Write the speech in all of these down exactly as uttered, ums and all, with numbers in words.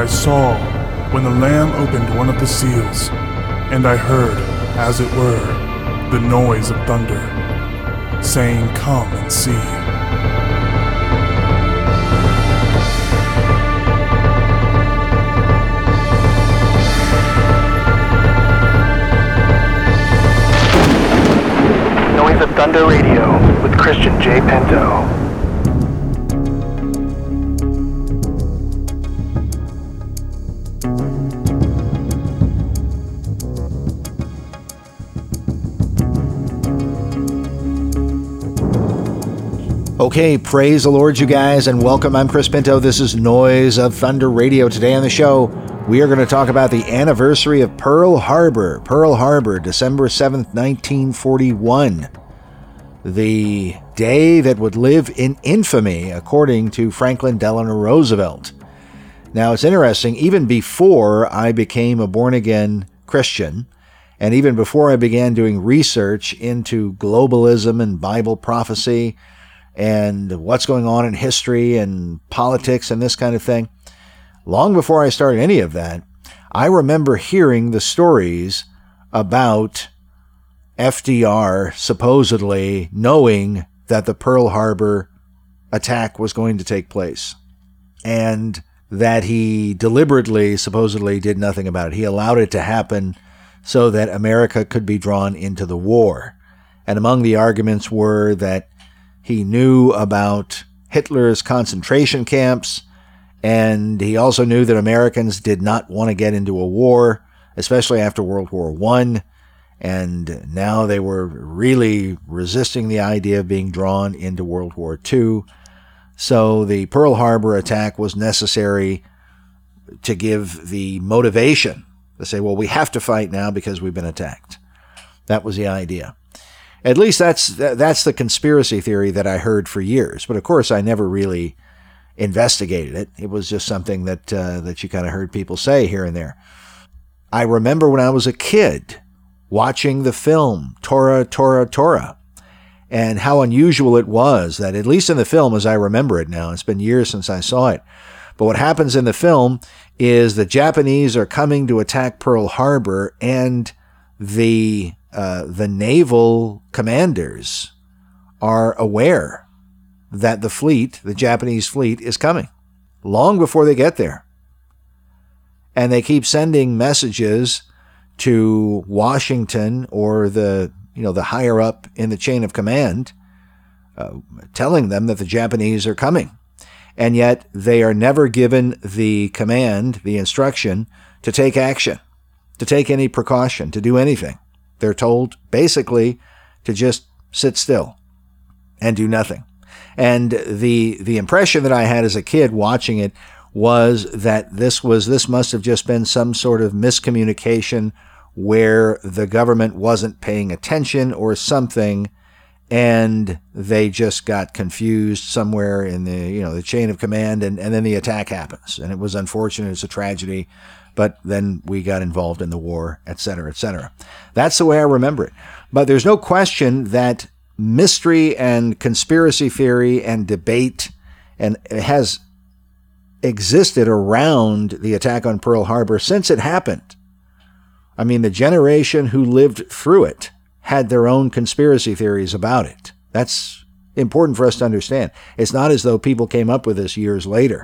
I saw when the Lamb opened one of the seals, and I heard, as it were, the noise of thunder, saying, "Come and see." Noise of Thunder Radio with Christian J. Pinto. Okay, praise the Lord, you guys, and welcome. I'm Chris Pinto. This is Noise of Thunder Radio. Today on the show, we are going to talk about the anniversary of Pearl Harbor. Pearl Harbor, December seventh, nineteen forty-one. The day that would live in infamy, according to Franklin Delano Roosevelt. Now, it's interesting, even before I became a born-again Christian, and even before I began doing research into globalism and Bible prophecy, and what's going on in history and politics and this kind of thing, long before I started any of that, I remember hearing the stories about F D R supposedly knowing that the Pearl Harbor attack was going to take place, and that he deliberately, supposedly, did nothing about it. He allowed it to happen so that America could be drawn into the war. And among the arguments were that he knew about Hitler's concentration camps, and he also knew that Americans did not want to get into a war, especially after World War One, and now they were really resisting the idea of being drawn into World War Two. So the Pearl Harbor attack was necessary to give the motivation to say, well, we have to fight now because we've been attacked. That was the idea. At least that's that's the conspiracy theory that I heard for years. But of course, I never really investigated it. It was just something that uh, that you kind of heard people say here and there. I remember when I was a kid watching the film Tora, Tora, Tora, and how unusual it was that, at least in the film as I remember it now, it's been years since I saw it, but what happens in the film is the Japanese are coming to attack Pearl Harbor, and the Uh, the naval commanders are aware that the fleet, the Japanese fleet, is coming long before they get there. And they keep sending messages to Washington or the, you know, the higher up in the chain of command, uh, telling them that the Japanese are coming. And yet they are never given the command, the instruction, to take action, to take any precaution, to do anything. They're told basically to just sit still and do nothing. And the the impression that I had as a kid watching it was that this was this must have just been some sort of miscommunication where the government wasn't paying attention or something, and they just got confused somewhere in the, you know, the chain of command, and, and then the attack happens. And it was unfortunate, it's a tragedy. But then we got involved in the war, et cetera, et cetera. That's the way I remember it. But there's no question that mystery and conspiracy theory and debate and it has existed around the attack on Pearl Harbor since it happened. I mean, the generation who lived through it had their own conspiracy theories about it. That's important for us to understand. It's not as though people came up with this years later.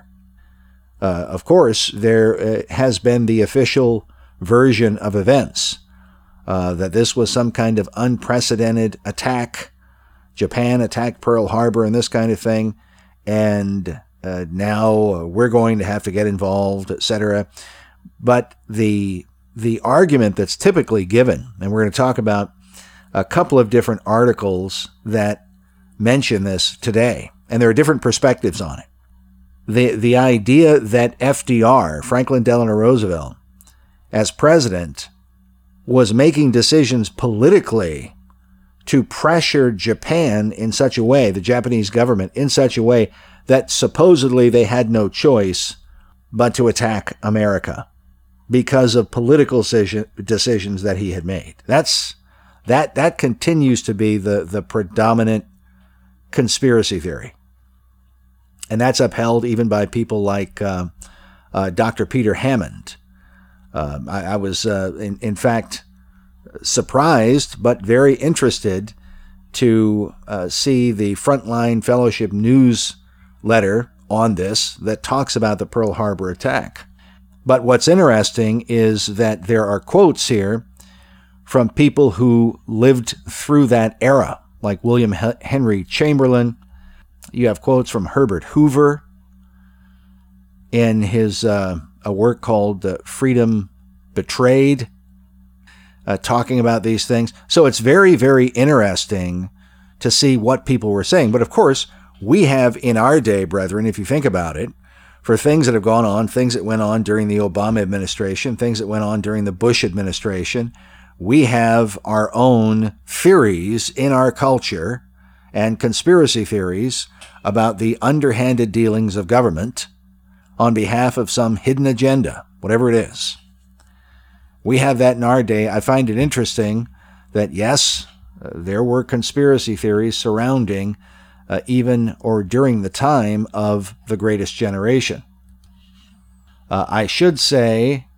Uh, of course, there uh, has been the official version of events, uh, that this was some kind of unprecedented attack. Japan attacked Pearl Harbor and this kind of thing, and uh, now uh, we're going to have to get involved, et cetera. But the the argument that's typically given, and we're going to talk about a couple of different articles that mention this today, and there are different perspectives on it. The the idea that F D R, Franklin Delano Roosevelt, as president, was making decisions politically to pressure Japan in such a way, the Japanese government, in such a way that supposedly they had no choice but to attack America because of political decision, decisions that he had made. That's that that continues to be the, the predominant conspiracy theory. And that's upheld even by people like uh, uh, Doctor Peter Hammond. Um, I, I was, uh, in, in fact, surprised but very interested to uh, see the Frontline Fellowship newsletter on this that talks about the Pearl Harbor attack. But what's interesting is that there are quotes here from people who lived through that era, like William Henry Chamberlain. You have quotes from Herbert Hoover in his uh, a work called uh, Freedom Betrayed, uh, talking about these things. So it's very, very interesting to see what people were saying. But of course, we have in our day, brethren, if you think about it, for things that have gone on, things that went on during the Obama administration, things that went on during the Bush administration, we have our own theories in our culture and conspiracy theories about the underhanded dealings of government on behalf of some hidden agenda, whatever it is. We have that in our day. I find it interesting that, yes, uh, there were conspiracy theories surrounding uh, even or during the time of The Greatest Generation. Uh, I should say,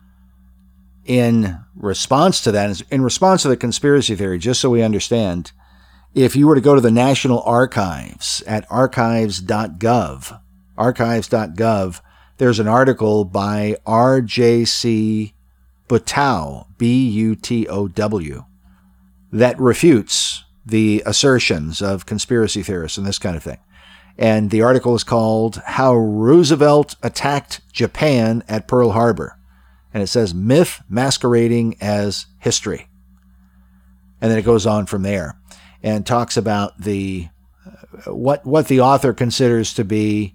in response to that, in response to the conspiracy theory, just so we understand, if you were to go to the National Archives at archives dot gov, archives dot gov, there's an article by R J C Butow, B U T O W, that refutes the assertions of conspiracy theorists and this kind of thing. And the article is called How Roosevelt Attacked Japan at Pearl Harbor. And it says, Myth Masquerading as History. And then it goes on from there and talks about the uh, what what the author considers to be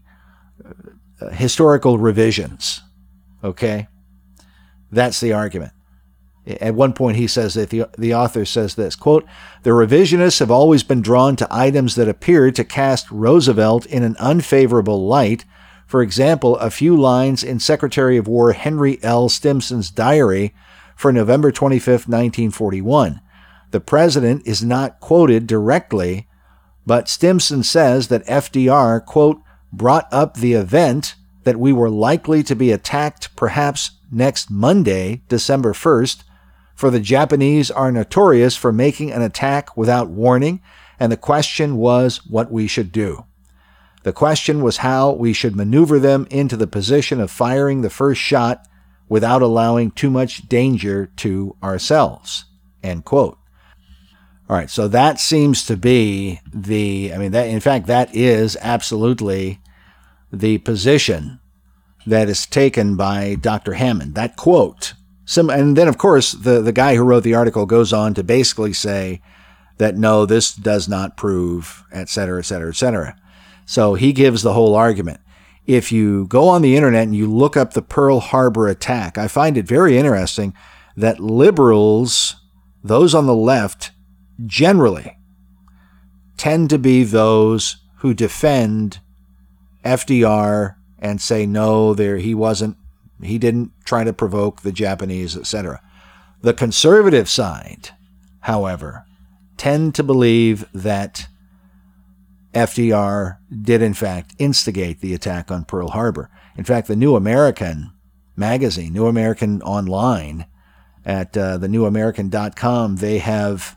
uh, historical revisions. Okay? That's the argument. At one point he says that the, the author says this, quote, the revisionists have always been drawn to items that appear to cast Roosevelt in an unfavorable light. For example, a few lines in Secretary of War Henry L. Stimson's diary for November twenty-fifth, nineteen forty-one. The president is not quoted directly, but Stimson says that F D R, quote, brought up the event that we were likely to be attacked perhaps next Monday, December first, for the Japanese are notorious for making an attack without warning, and the question was what we should do. The question was how we should maneuver them into the position of firing the first shot without allowing too much danger to ourselves, end quote. All right, so that seems to be the, I mean, that in fact, that is absolutely the position that is taken by Doctor Hammond. That quote. Some, and then, of course, the, the guy who wrote the article goes on to basically say that, no, this does not prove, et cetera, et cetera, et cetera. So he gives the whole argument. If you go on the internet and you look up the Pearl Harbor attack, I find it very interesting that liberals, those on the left, generally tend to be those who defend F D R and say, no, there he wasn't, he didn't try to provoke the Japanese, et cetera. The conservative side, however, tend to believe that F D R did, in fact, instigate the attack on Pearl Harbor. In fact, the New American magazine, New American Online, at uh, the new american dot com, they have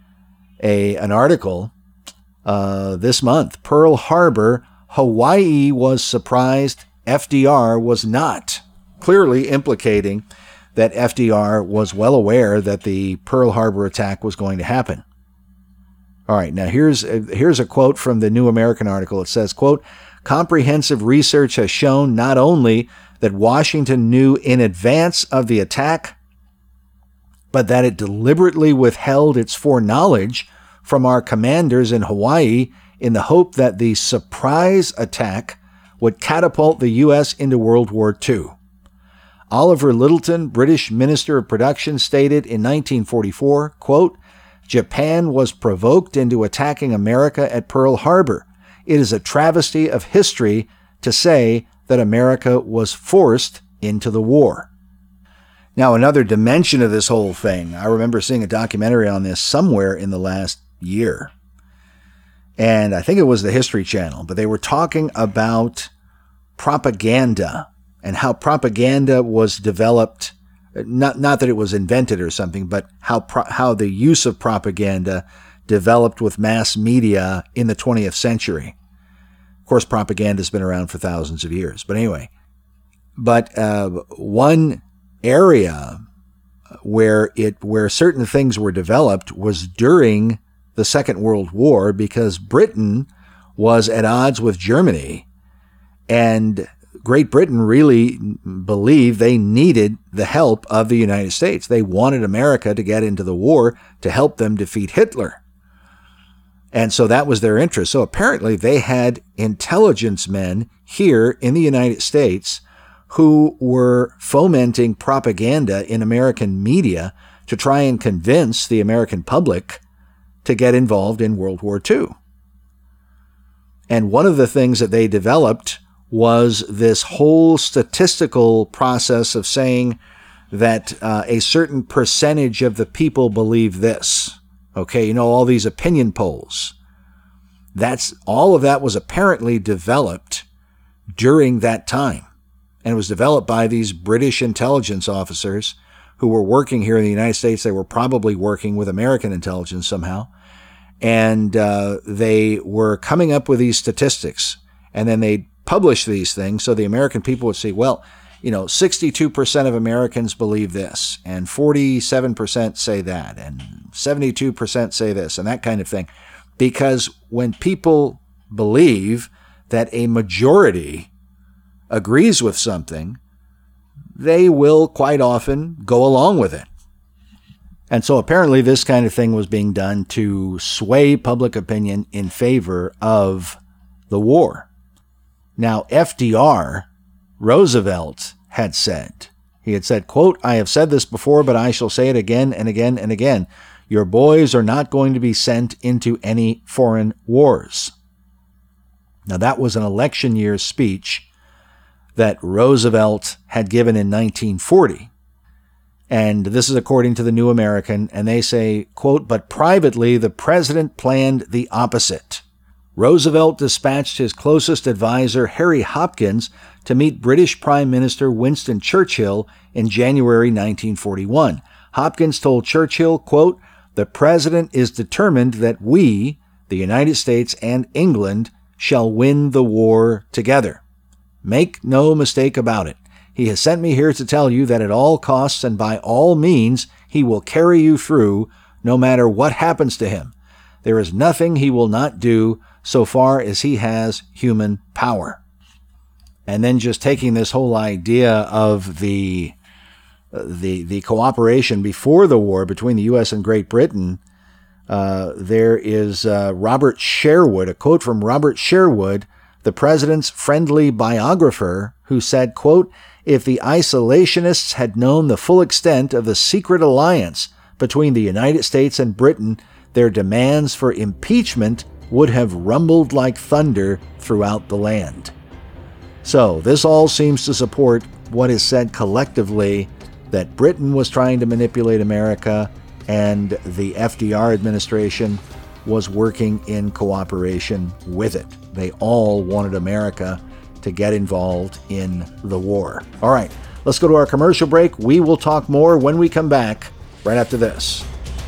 a an article uh, this month, Pearl Harbor, Hawaii was surprised, F D R was not, clearly implicating that F D R was well aware that the Pearl Harbor attack was going to happen. All right, now here's a, here's a quote from the New American article. It says, quote, comprehensive research has shown not only that Washington knew in advance of the attack, but that it deliberately withheld its foreknowledge from our commanders in Hawaii in the hope that the surprise attack would catapult the U S into World War Two. Oliver Littleton, British Minister of Production, stated in nineteen forty-four, quote, Japan was provoked into attacking America at Pearl Harbor. It is a travesty of history to say that America was forced into the war. Now, another dimension of this whole thing, I remember seeing a documentary on this somewhere in the last year, and I think it was the History Channel, but they were talking about propaganda and how propaganda was developed. Not not that it was invented or something, but how pro- how the use of propaganda developed with mass media in the twentieth century. Of course, propaganda has been around for thousands of years. But anyway, but uh, one area where it where certain things were developed was during the Second World War, because Britain was at odds with Germany, and Great Britain really believed they needed the help of the United States. They wanted America to get into the war to help them defeat Hitler. And so that was their interest. So apparently they had intelligence men here in the United States who were fomenting propaganda in American media to try and convince the American public to get involved in World War Two. And one of the things that they developed was this whole statistical process of saying that uh, a certain percentage of the people believe this. Okay, you know, all these opinion polls. That's all of that was apparently developed during that time. And it was developed by these British intelligence officers who were working here in the United States. They were probably working with American intelligence somehow. And uh, they were coming up with these statistics. And then they'd publish these things so the American people would see, well, you know, sixty-two percent of Americans believe this, and forty-seven percent say that, and seventy-two percent say this, and that kind of thing. Because when people believe that a majority agrees with something, they will quite often go along with it. And so apparently this kind of thing was being done to sway public opinion in favor of the war. Now, F D R, Roosevelt, had said, he had said, quote, "I have said this before, but I shall say it again and again and again. Your boys are not going to be sent into any foreign wars." Now, that was an election year speech that Roosevelt had given in nineteen forty. And this is according to the New American, and they say, quote, "But privately, the president planned the opposite. Roosevelt dispatched his closest advisor, Harry Hopkins, to meet British Prime Minister Winston Churchill in January nineteen forty-one. Hopkins told Churchill, quote, "The president is determined that we, the United States and England, shall win the war together. Make no mistake about it. He has sent me here to tell you that at all costs and by all means he will carry you through, no matter what happens to him. There is nothing he will not do so far as he has human power." And then just taking this whole idea of the the the cooperation before the war between the U S and Great Britain, uh, there is uh, Robert Sherwood, a quote from Robert Sherwood, the president's friendly biographer, who said, quote, "If the isolationists had known the full extent of the secret alliance between the United States and Britain, their demands for impeachment would have rumbled like thunder throughout the land." So this all seems to support what is said collectively, that Britain was trying to manipulate America and the F D R administration was working in cooperation with it. They all wanted America to get involved in the war. All right, let's go to our commercial break. We will talk more when we come back right after this.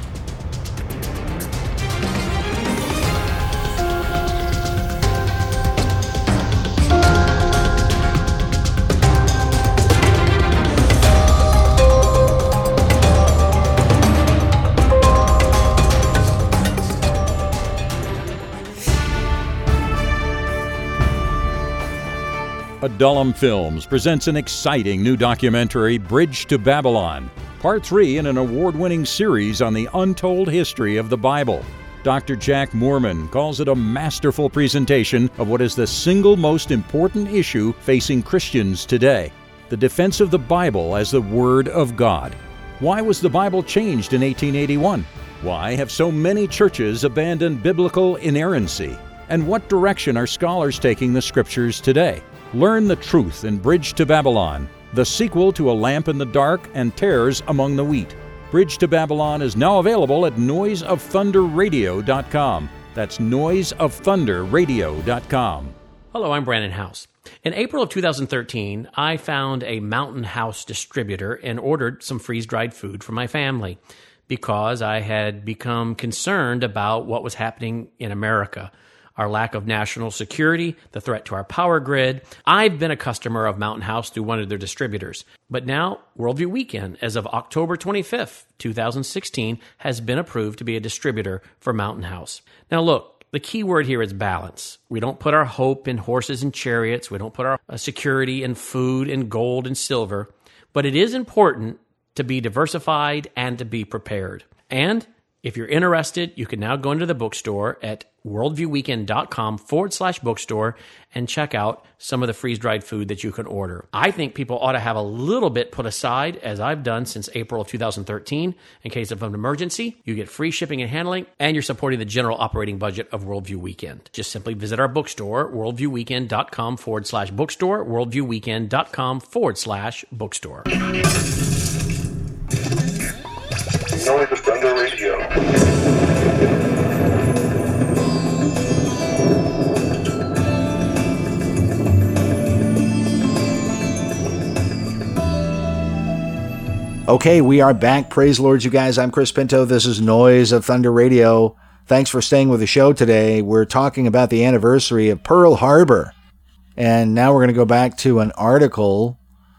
Adullam Films presents an exciting new documentary, Bridge to Babylon, part three in an award-winning series on the untold history of the Bible. Doctor Jack Moorman calls it a masterful presentation of what is the single most important issue facing Christians today, the defense of the Bible as the Word of God. Why was the Bible changed in eighteen eighty-one? Why have so many churches abandoned biblical inerrancy? And what direction are scholars taking the Scriptures today? Learn the truth in Bridge to Babylon, the sequel to A Lamp in the Dark and Tares Among the Wheat. Bridge to Babylon is now available at noise of thunder radio dot com. That's noise of thunder radio dot com. Hello, I'm Brandon House. In April of two thousand thirteen, I found a Mountain House distributor and ordered some freeze-dried food for my family because I had become concerned about what was happening in America. Our lack of national security, the threat to our power grid. I've been a customer of Mountain House through one of their distributors. But now, Worldview Weekend, as of October twenty-fifth, two thousand sixteen, has been approved to be a distributor for Mountain House. Now look, the key word here is balance. We don't put our hope in horses and chariots. We don't put our security in food and gold and silver. But it is important to be diversified and to be prepared. And if you're interested, you can now go into the bookstore at worldviewweekend.com forward slash bookstore and check out some of the freeze-dried food that you can order. I think people ought to have a little bit put aside, as I've done since April of two thousand thirteen. In case of an emergency, you get free shipping and handling, and you're supporting the general operating budget of Worldview Weekend. Just simply visit our bookstore, worldviewweekend.com forward slash bookstore, worldviewweekend.com forward slash bookstore. Noise of Thunder Radio. Okay, we are back. Praise the Lord, you guys. I'm Chris Pinto. This is Noise of Thunder Radio. Thanks for staying with the show today. We're talking about the anniversary of Pearl Harbor. And now we're going to go back to an article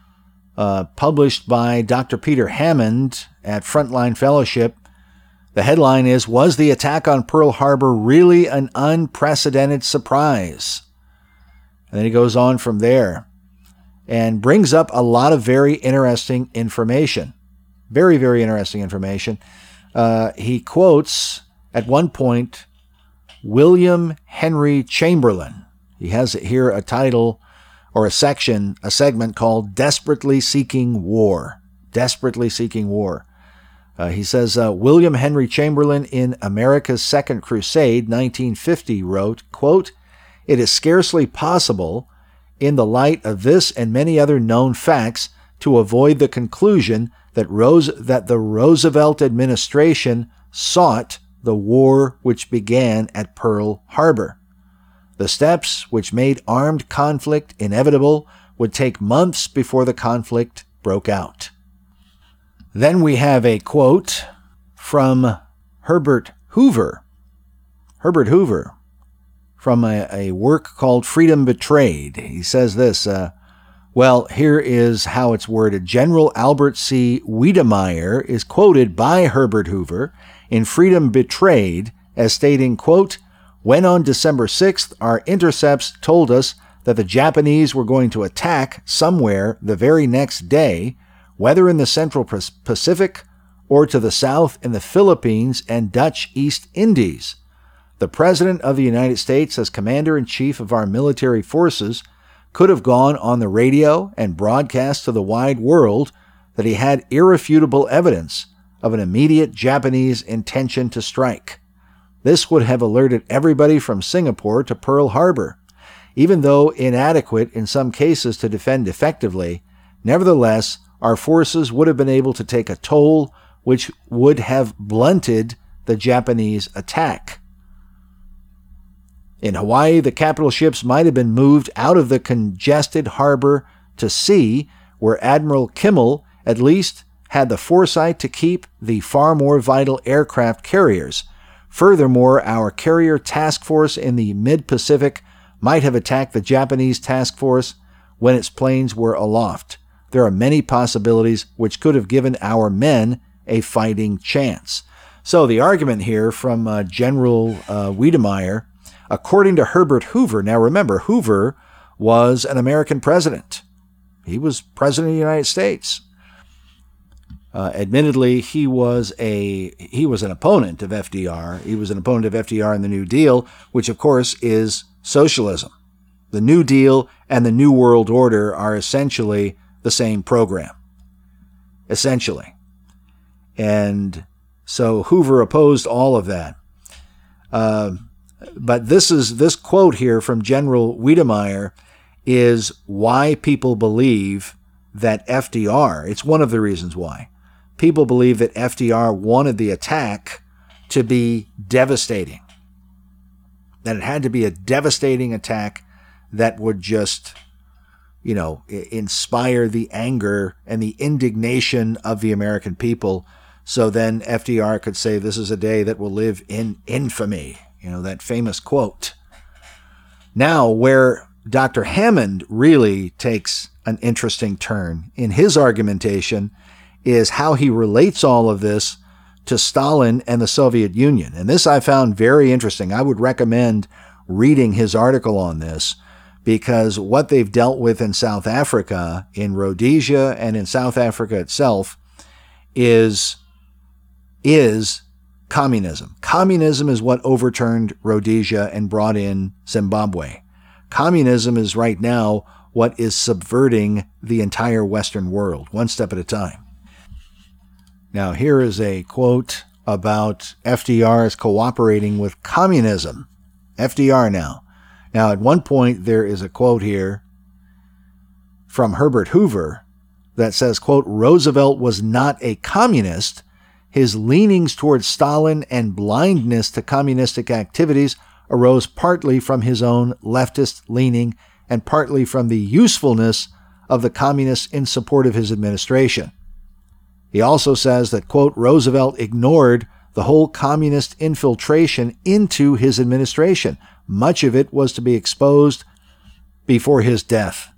uh, published by Doctor Peter Hammond at Frontline Fellowship. The headline is, "Was the attack on Pearl Harbor really an unprecedented surprise?" And then he goes on from there and brings up a lot of very interesting information. Very, very interesting information. Uh, he quotes, at one point, William Henry Chamberlain. He has here a title or a section, a segment called Desperately Seeking War. Desperately Seeking War. Uh, he says, uh, William Henry Chamberlain in America's Second Crusade, nineteen fifty, wrote, quote, "It is scarcely possible, in the light of this and many other known facts, to avoid the conclusion that Rose that the Roosevelt administration sought the war which began at Pearl Harbor. The steps which made armed conflict inevitable would take months before the conflict broke out." Then we have a quote from Herbert Hoover. Herbert Hoover, from a, a work called Freedom Betrayed. He says this, uh, well, here is how it's worded. General Albert C. Wiedemeyer is quoted by Herbert Hoover in Freedom Betrayed as stating, quote, "When on December sixth, our intercepts told us that the Japanese were going to attack somewhere the very next day, whether in the Central Pacific or to the south in the Philippines and Dutch East Indies. The President of the United States, as Commander-in-Chief of our military forces, could have gone on the radio and broadcast to the wide world that he had irrefutable evidence of an immediate Japanese intention to strike. This would have alerted everybody from Singapore to Pearl Harbor. Even though inadequate in some cases to defend effectively, nevertheless, our forces would have been able to take a toll which would have blunted the Japanese attack. In Hawaii, the capital ships might have been moved out of the congested harbor to sea, where Admiral Kimmel at least had the foresight to keep the far more vital aircraft carriers. Furthermore, our carrier task force in the mid-Pacific might have attacked the Japanese task force when its planes were aloft. There are many possibilities which could have given our men a fighting chance." So the argument here from uh, General uh, Wiedemeyer, according to Herbert Hoover, now remember, Hoover was an American president. He was president of the United States. Uh, admittedly, he was a he was an opponent of F D R. He was an opponent of F D R and the New Deal, which of course is socialism. The New Deal and the New World Order are essentially the same program, essentially. And so Hoover opposed all of that. Uh, but this is this quote here from General Wiedemeyer is why people believe that F D R, it's one of the reasons why, people believe that F D R wanted the attack to be devastating, that it had to be a devastating attack that would just, you know, inspire the anger and the indignation of the American people. So then F D R could say, this is a day that will live in infamy, you know, that famous quote. Now, where Doctor Hammond really takes an interesting turn in his argumentation is how he relates all of this to Stalin and the Soviet Union. And this I found very interesting. I would recommend reading his article on this, because what they've dealt with in South Africa, in Rhodesia and in South Africa itself, is, is communism. Communism is what overturned Rhodesia and brought in Zimbabwe. Communism is right now what is subverting the entire Western world, one step at a time. Now, here is a quote about F D R's cooperating with communism. F D R now. Now, at one point, there is a quote here from Herbert Hoover that says, quote, Roosevelt was not a communist. His leanings towards Stalin and blindness to communistic activities arose partly from his own leftist leaning and partly from the usefulness of the communists in support of his administration. He also says that, quote, Roosevelt ignored the whole communist infiltration into his administration. Much of it was to be exposed before his death.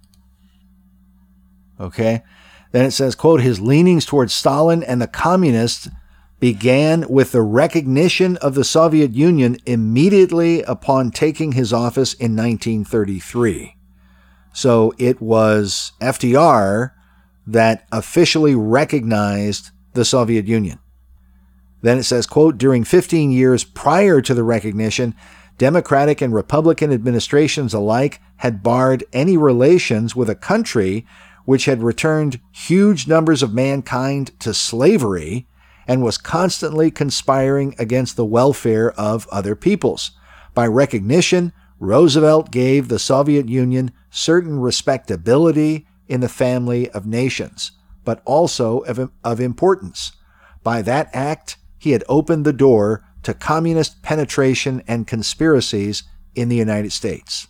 Okay? Then it says, quote, his leanings towards Stalin and the communists began with the recognition of the Soviet Union immediately upon taking his office in nineteen thirty-three. So it was F D R that officially recognized the Soviet Union. Then it says, quote, during fifteen years prior to the recognition, Democratic and Republican administrations alike had barred any relations with a country which had returned huge numbers of mankind to slavery and was constantly conspiring against the welfare of other peoples. By recognition, Roosevelt gave the Soviet Union certain respectability in the family of nations, but also of, of importance. By that act, he had opened the door to communist penetration and conspiracies in the United States.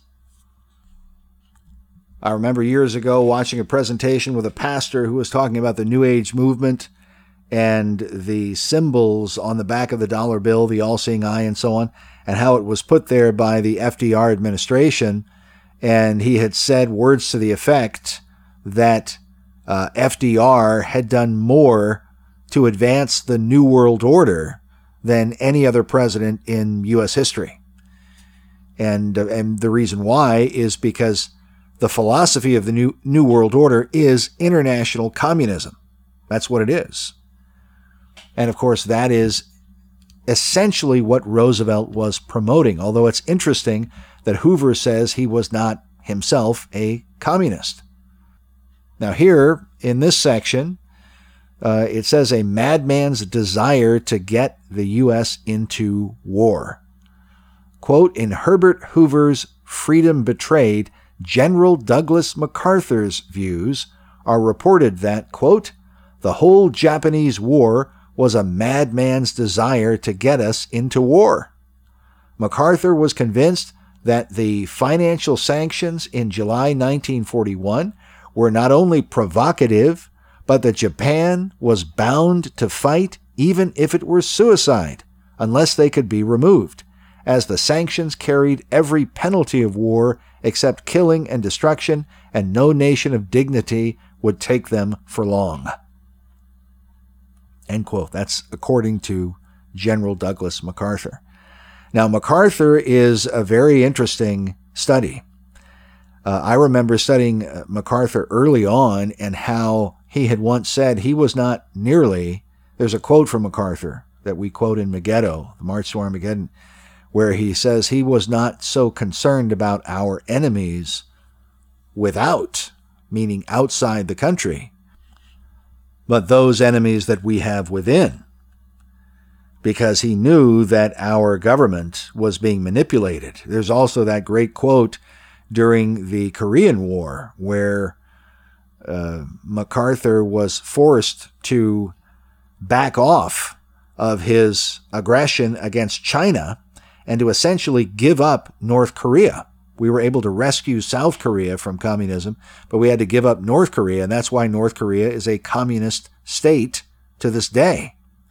I remember years ago watching a presentation with a pastor who was talking about the New Age movement and the symbols on the back of the dollar bill, the all-seeing eye and so on, and how it was put there by the F D R administration. And he had said words to the effect that uh, F D R had done more to advance the New World Order than any other president in U S history. And, uh, and the reason why is because the philosophy of the New, New World Order is international communism. That's what it is. And of course, that is essentially what Roosevelt was promoting, although it's interesting that Hoover says he was not himself a communist. Now here, in this section, uh, it says a madman's desire to get the U S into war. Quote, in Herbert Hoover's Freedom Betrayed, General Douglas MacArthur's views are reported that, quote, the whole Japanese war was a madman's desire to get us into war. MacArthur was convinced that the financial sanctions in July nineteen forty-one were not only provocative, but that Japan was bound to fight even if it were suicide, unless they could be removed, as the sanctions carried every penalty of war except killing and destruction, and no nation of dignity would take them for long. End quote. That's according to General Douglas MacArthur. Now, MacArthur is a very interesting study. Uh, I remember studying uh, MacArthur early on and how he had once said he was not nearly, there's a quote from MacArthur that we quote in Megiddo, the March to Armageddon, where he says he was not so concerned about our enemies without, meaning outside the country, but those enemies that we have within, because he knew that our government was being manipulated. There's also that great quote during the Korean War where uh, MacArthur was forced to back off of his aggression against China and to essentially give up North Korea. We were able to rescue South Korea from communism, but we had to give up North Korea, and that's why North Korea is a communist state to this day.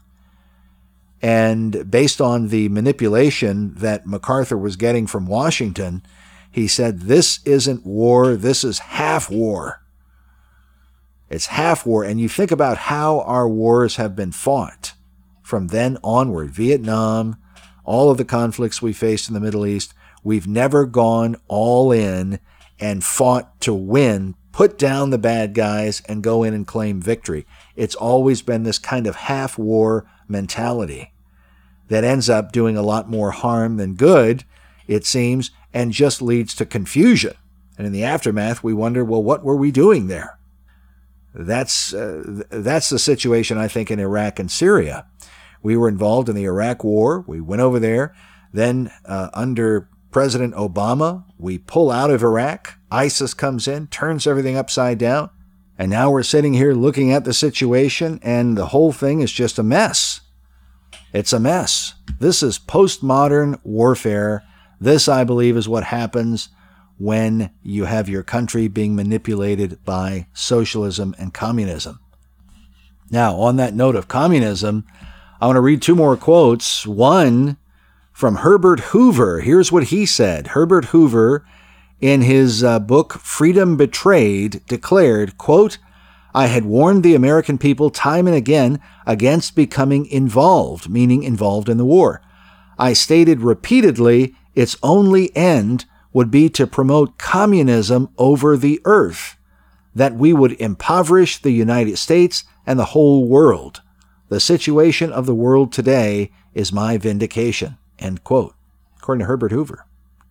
And based on the manipulation that MacArthur was getting from Washington, he said, this isn't war, this is half war. It's half war. And you think about how our wars have been fought from then onward. Vietnam, all of the conflicts we faced in the Middle East, we've never gone all in and fought to win, put down the bad guys, and go in and claim victory. It's always been this kind of half-war mentality that ends up doing a lot more harm than good, it seems, and just leads to confusion. And in the aftermath, we wonder, well, what were we doing there? That's uh, that's the situation, I think, in Iraq and Syria. We were involved in the Iraq War. We went over there. Then uh, under President Obama, we pull out of Iraq. ISIS comes in, turns everything upside down. And now we're sitting here looking at the situation, and the whole thing is just a mess. It's a mess. This is postmodern warfare. This, I believe, is what happens when you have your country being manipulated by socialism and communism. Now, on that note of communism, I want to read two more quotes. One from Herbert Hoover. Here's what he said. Herbert Hoover, in his uh, book Freedom Betrayed, declared, quote, I had warned the American people time and again against becoming involved, meaning involved in the war. I stated repeatedly its only end would be to promote communism over the earth, that we would impoverish the United States and the whole world. The situation of the world today is my vindication, end quote, according to Herbert Hoover.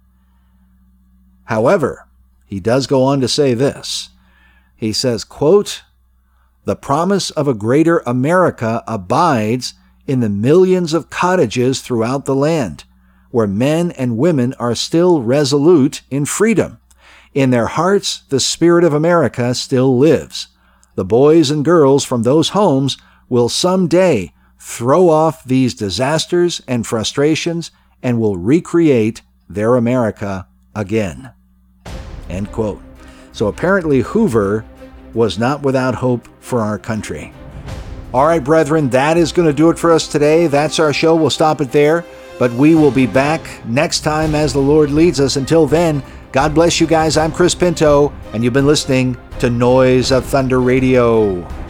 However, he does go on to say this. He says, quote, the promise of a greater America abides in the millions of cottages throughout the land, where men and women are still resolute in freedom. In their hearts, the spirit of America still lives. The boys and girls from those homes will someday throw off these disasters and frustrations and will recreate their America again. End quote. So apparently Hoover was not without hope for our country. All right, brethren, that is going to do it for us today. That's our show. We'll stop it there. But we will be back next time as the Lord leads us. Until then, God bless you guys. I'm Chris Pinto, and you've been listening to Noise of Thunder Radio.